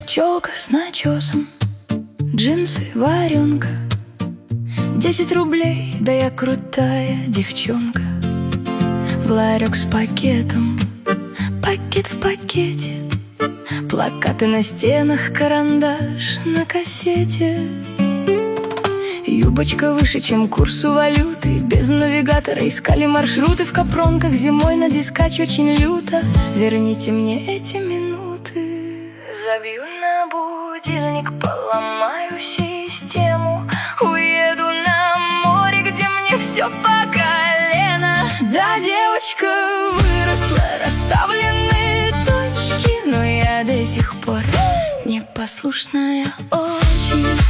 Челка с начесом, джинсы, варенка, 10 рублей, да я крутая девчонка. В ларек с пакетом, пакет в пакете, плакаты на стенах, карандаш на кассете. Юбочка выше, чем курсу валюты, без навигатора искали маршруты в капронках. Зимой на дискач очень люто. Верните мне эти минуты. Забью на будильник, поломаю систему, уеду на море, где мне все по колено. Да, девочка выросла, расставлены точки, но я до сих пор непослушная очень.